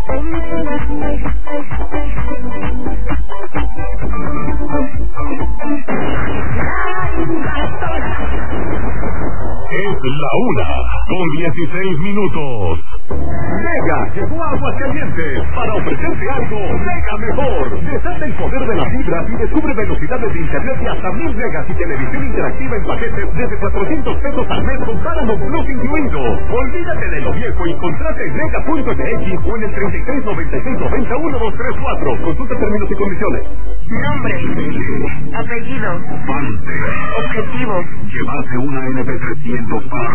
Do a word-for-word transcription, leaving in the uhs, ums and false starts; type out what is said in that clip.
Es la una con dieciséis minutos. Mega llegó a Aguascalientes para ofrecerte algo mega mejor. Desata el poder de las fibras y descubre velocidades de internet de hasta mil megas y televisión interactiva en paquetes desde cuatrocientos pesos al mes con Paramount Plus incluido. Olvídate de lo viejo y contrata en mega punto m x o en el treinta y tres noventa y seis noventa uno dos tres cuatro. Consulta términos y condiciones. Nombre, apellido, Pante. objetivo, Llevarse una N P trescientos para